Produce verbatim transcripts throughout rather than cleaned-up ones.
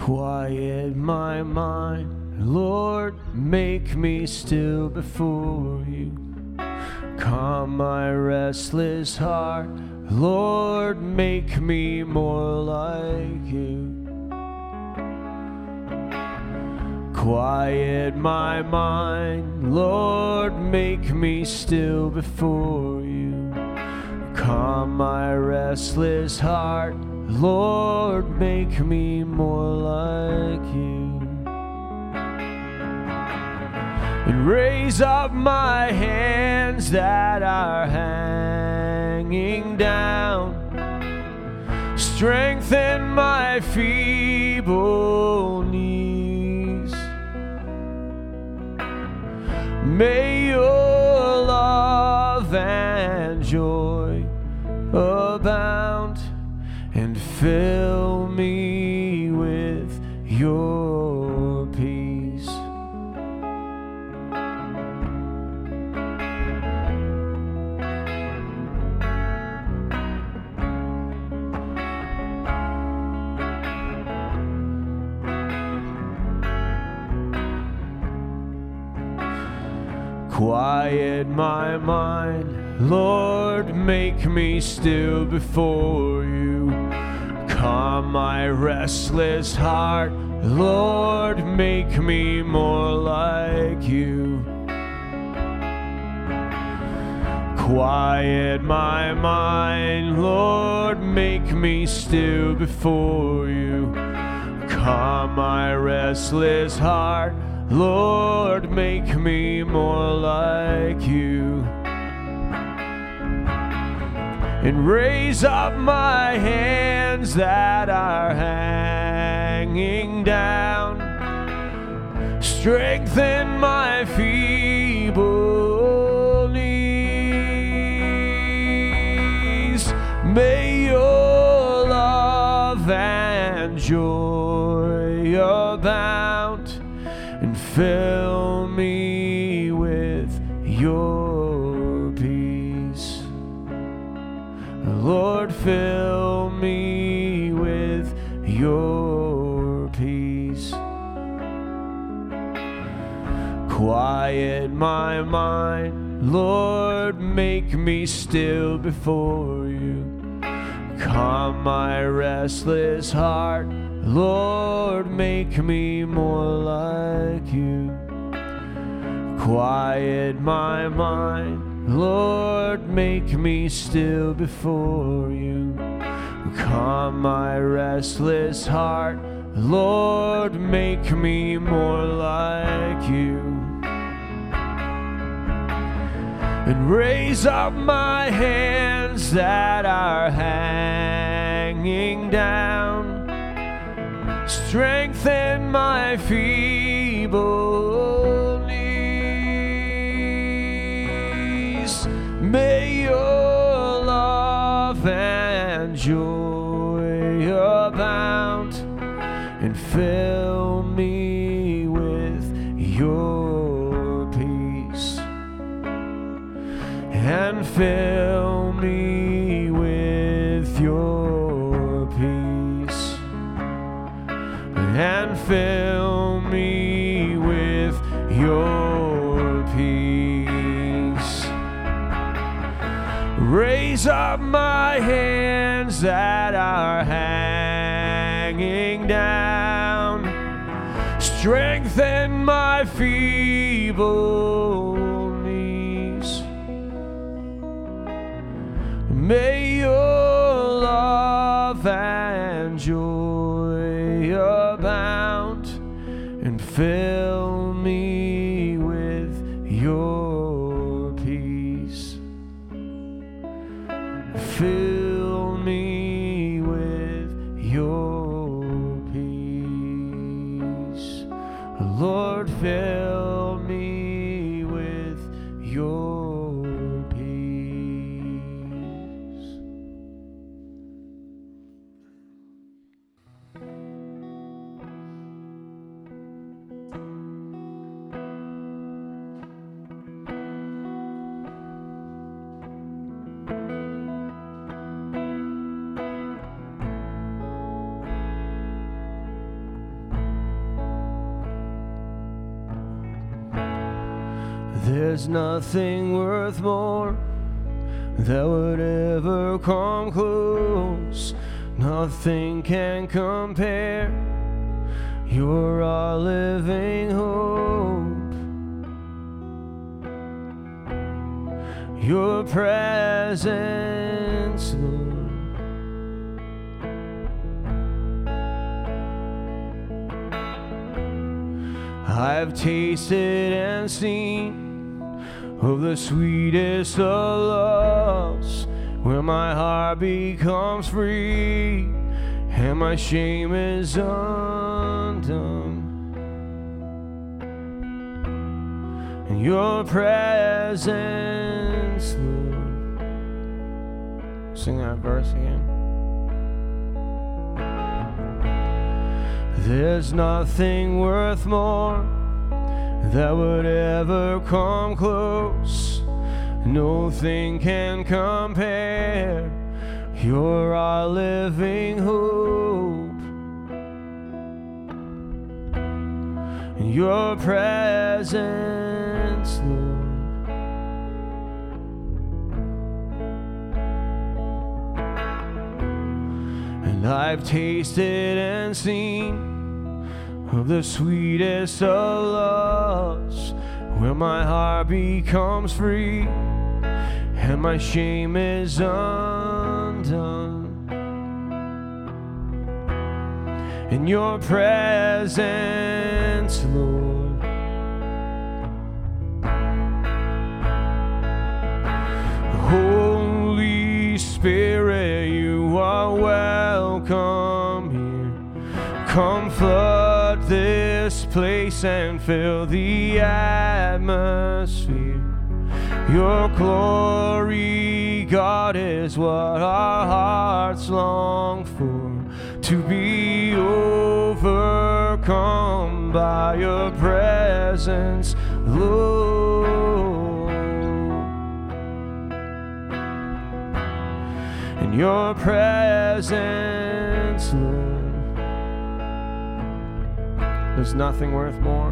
Quiet my mind, Lord, make me still before you. Calm my restless heart, Lord, make me more like you. Quiet my mind, Lord, make me still before you. Calm my restless heart, Lord, make me more like you. And raise up my hands that are hanging down. Strengthen my feeble knees. May your love and joy abound, and fill me with your peace. Quiet my mind, Lord, make me still before you. Calm my restless heart, Lord, make me more like you. Quiet my mind, Lord, make me still before you. Calm my restless heart, Lord, make me more like you. And raise up my hands that are hanging down. Strengthen my feeble knees. May your love and joy abound, and fill me with your peace. Lord, fill me with your peace. Quiet my mind, Lord, make me still before you. Calm my restless heart, Lord, make me more like you. Quiet my mind, Lord, make me still before you. Calm my restless heart, Lord, make me more like you. And raise up my hands that are hanging down. Strengthen my feeble knees. May your love and joy abound, and fill me with your peace. And fill me with your peace. And fill me with your peace. Raise up my hands that are hanging down. Strengthen my feeble knees. May your love and joy abound, and fill me with your peace. Fill me with your peace. Lord, fill me with your peace. There's nothing worth more that would ever come close. Nothing can compare. You're our living hope. Your presence, Lord. I've tasted and seen of the sweetest of loves, where my heart becomes free and my shame is undone. In your presence, Lord. Sing that verse again. There's nothing worth more that would ever come close. Nothing can compare. You're our living hope. In your presence, Lord. And I've tasted and seen of the sweetest of loves, where my heart becomes free and my shame is undone. In your presence, Lord. Holy Spirit, you are welcome here. Come flood this place and fill the atmosphere. Your glory, God, is what our hearts long for, to be overcome by your presence, Lord. In your presence, Lord. There's nothing worth more.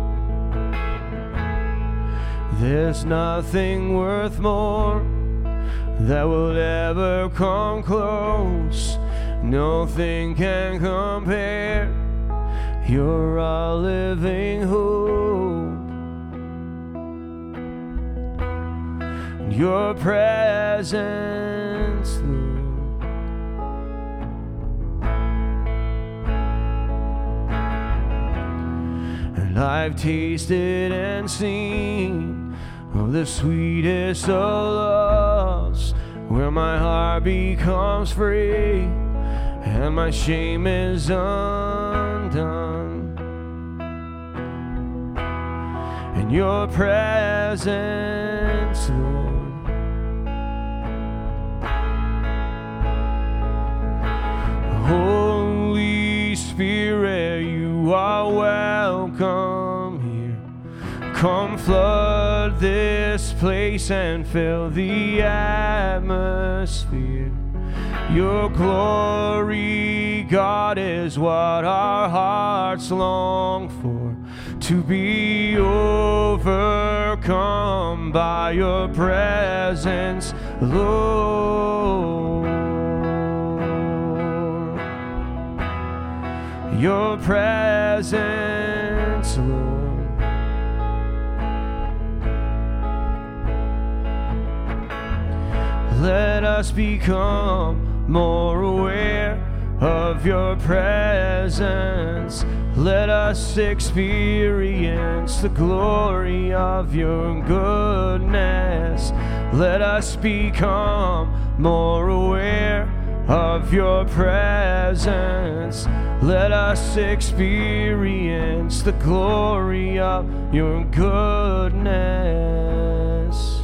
There's nothing worth more that will ever come close. Nothing can compare. You're our living hope. Your presence, Lord. And I've tasted and seen of the sweetest of loves, where my heart becomes free and my shame is undone. In your presence, Lord. Holy Spirit, you are welcome here. Come flood this place and fill the atmosphere. Your glory, God, is what our hearts long for, to be overcome by your presence, Lord. Your presence, Lord. Let us become more aware of your presence. Let us experience the glory of your goodness. Let us become more aware of your presence. Let us experience the glory of your goodness.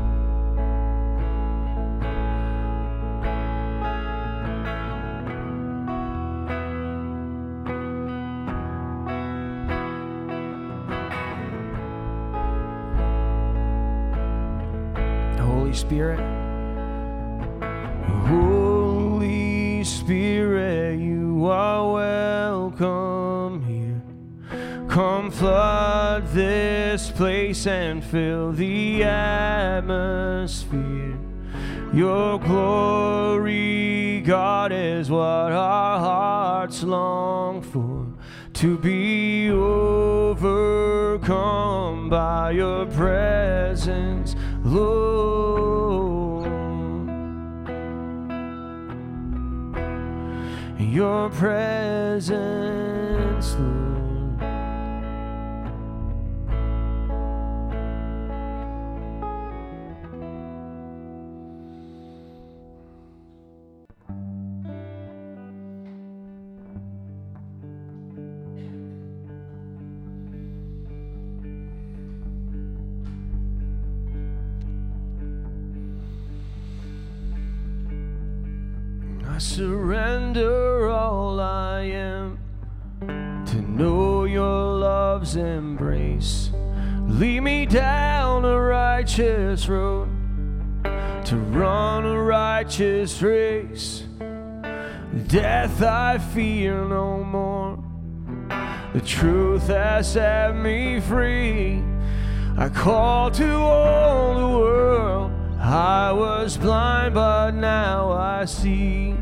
Holy Spirit, Holy Spirit, you are welcome here. come flood this place and fill the atmosphere. Your glory, God, is what our hearts long for, to be overcome by your presence, Lord. Your presence, Lord. I surrender all I am to know your love's embrace. Lead me down a righteous road to run a righteous race. Death I fear no more. The truth has set me free. I call to all the world. I was blind, but now I see.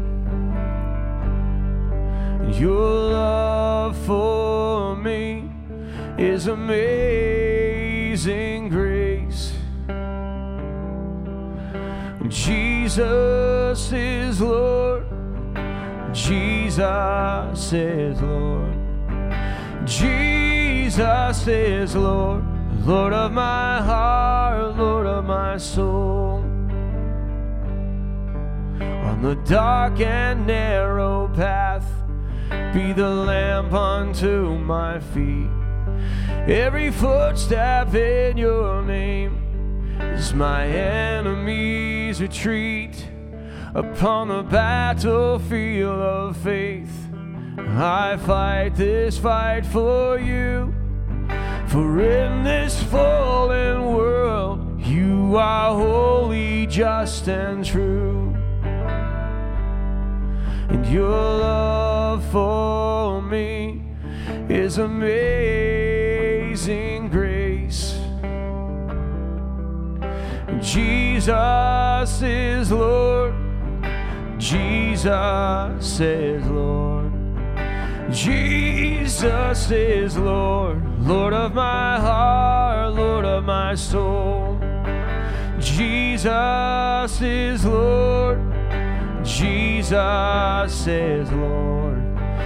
Your love for me is amazing grace. Jesus is Lord. Jesus is Lord. Jesus is Lord. Lord of my heart, Lord of my soul. On the dark and narrow path, be the lamp unto my feet. Every footstep in your name is my enemy's retreat. Upon the battlefield of faith, I fight this fight for you. For in this fallen world, you are holy, just, and true. And your love for me is amazing grace. Jesus is Lord. Jesus is Lord. Jesus is Lord. Lord of my heart, Lord of my soul. Jesus is Lord. Jesus is Lord.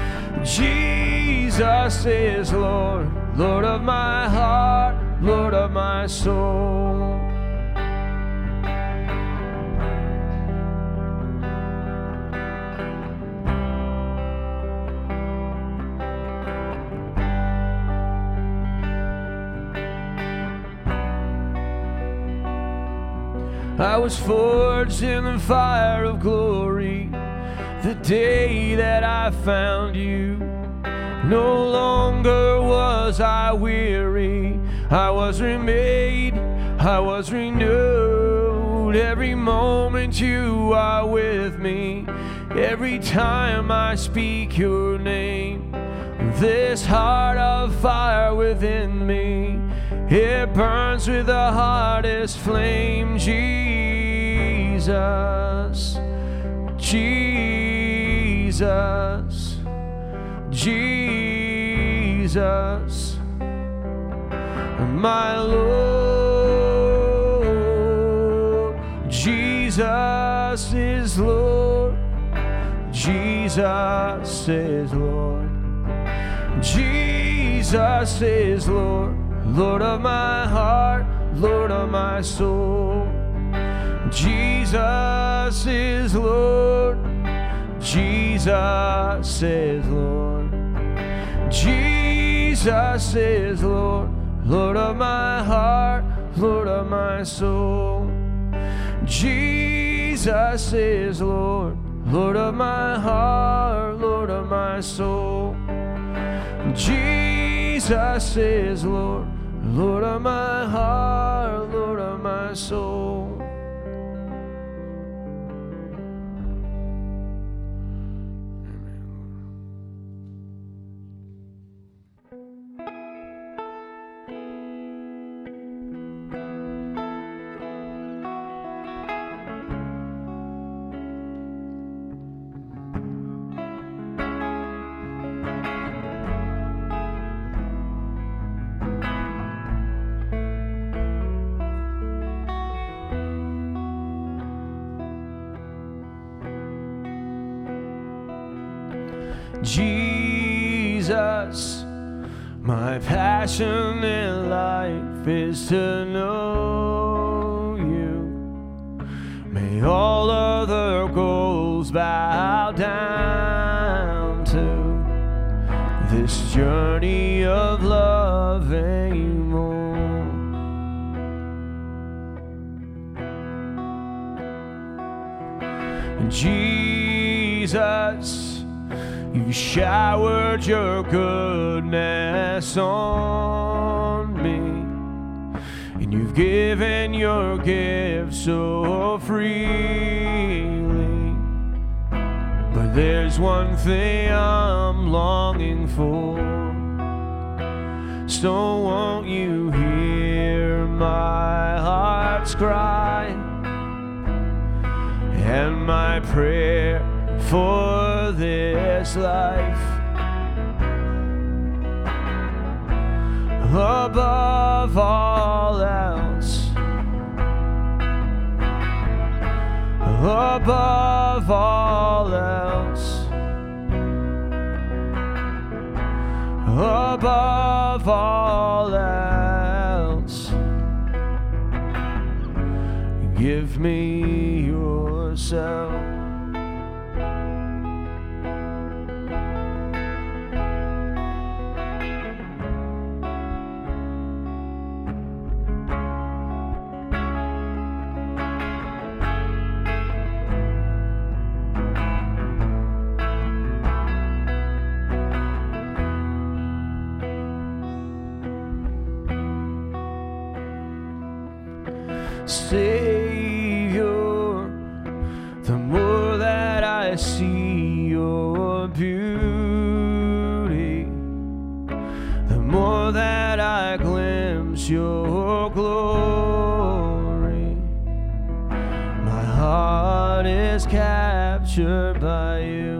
Jesus is Lord. Lord of my heart, Lord of my soul. I was forged in the fire of glory the day that I found you. No longer was I weary. I was remade, I was renewed. Every moment you are with me. Every time I speak your name, this heart of fire within me, it burns with the hottest flame. Jesus, Jesus, Jesus, my Lord. Jesus is Lord. Jesus is Lord. Jesus is Lord. Lord of my heart, Lord of my soul. Jesus is Lord. Jesus is Lord. Jesus is Lord. Lord of my heart, Lord of my soul. Jesus is Lord. Lord of my heart, Lord of my soul. Jesus is Lord. Lord of my heart, Lord of my soul. Jesus, my passion in life is to know you. May all other goals bow down to this journey of love anymore. Jesus, you showered your goodness on me, and you've given your gifts so freely. But there's one thing I'm longing for, so won't you hear my heart's cry and my prayer for this life? Above all else, above all else, above all else, give me yourself. Savior, the more that I see your beauty, the more that I glimpse your glory, my heart is captured by you.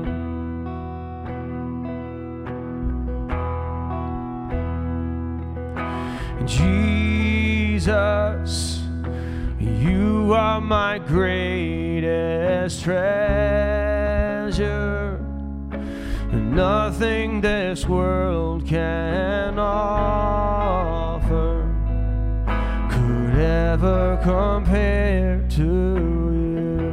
Jesus, you are my greatest treasure, and nothing this world can offer could ever compare to you.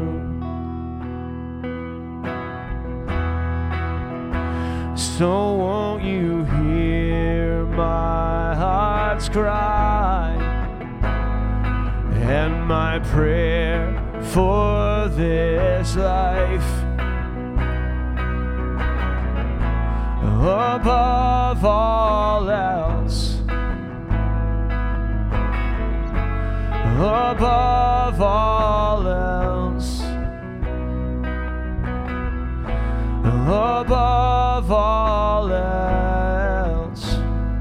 So won't you hear my heart's cry and my prayer for this life? Above all else, above all else, above all else,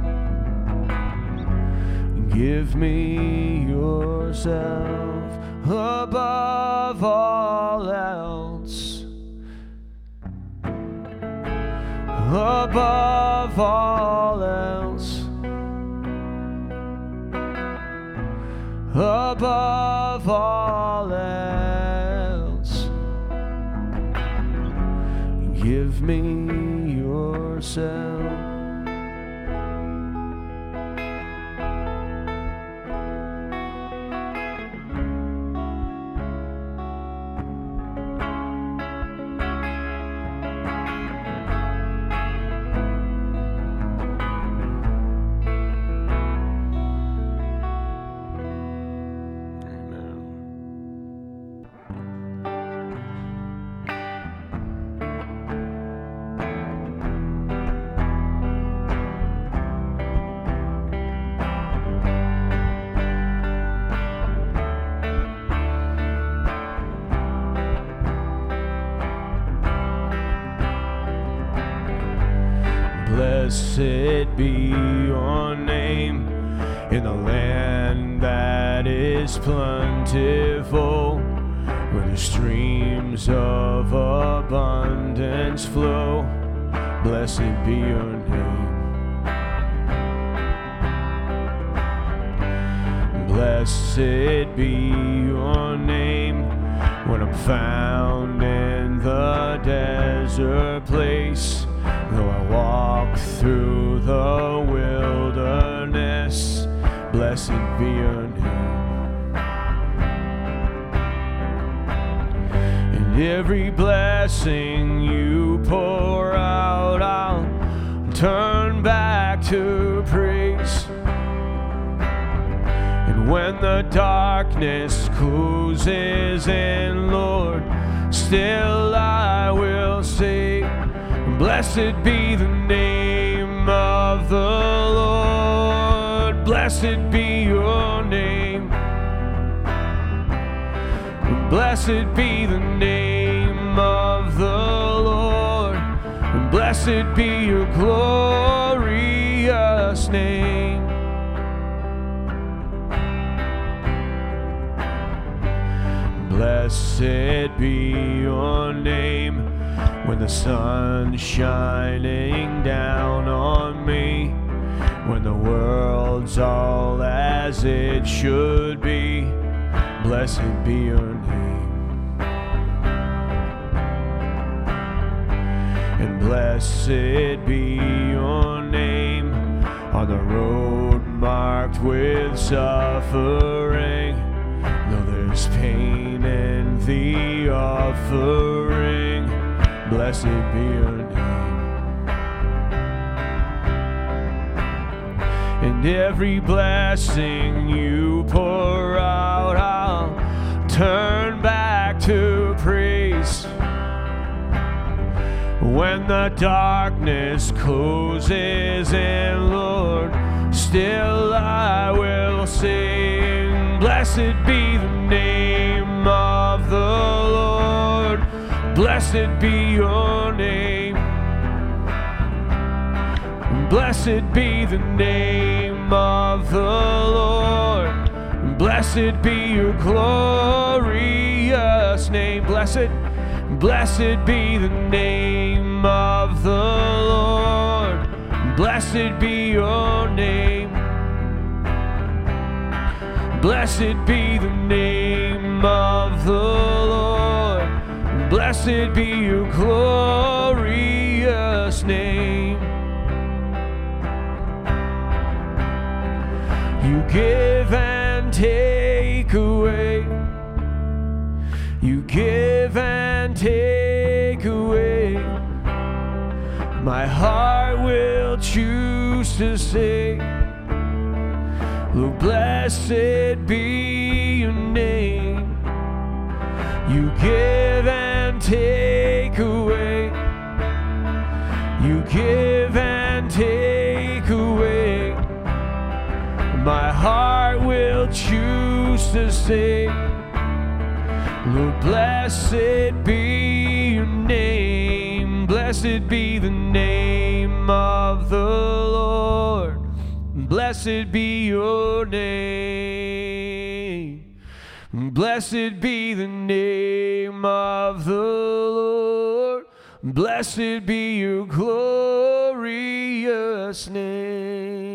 give me yourself. Above all else, above all else, above all else, give me yourself. Blessed be your name in the land that is plentiful, where the streams of abundance flow. Blessed be your name. Blessed be your name when I'm found in the desert place, Though I walk through the wilderness, blessed be your name. And every blessing you pour out, I'll turn back to praise. And when the darkness closes in, Lord, still I will say, blessed be the name of the Lord. Blessed be your name. Blessed be the name of the Lord. Blessed be your glorious name. Blessed be your name. When the sun's shining down on me, when the world's all as it should be, blessed be your name. And blessed be your name on the road marked with suffering, though there's pain in the offering, blessed be your name. And every blessing you pour out, I'll turn back to praise. When the darkness closes in, Lord, still I will sing. Blessed be the name of the Lord. Blessed be your name. Blessed be the name of the Lord. Blessed be your glorious name. Blessed, blessed be the name of the Lord. Blessed be your name. Blessed be the name of the Lord. Blessed be your glorious name. You give and take away. You give and take away. My heart will choose to say, Lord, blessed be your name. You give and take away. You give and take away. My heart will choose to say, Lord, blessed be your name. Blessed be the name of the Lord. Blessed be your name. Blessed be the name of the Lord. Blessed be your glorious name.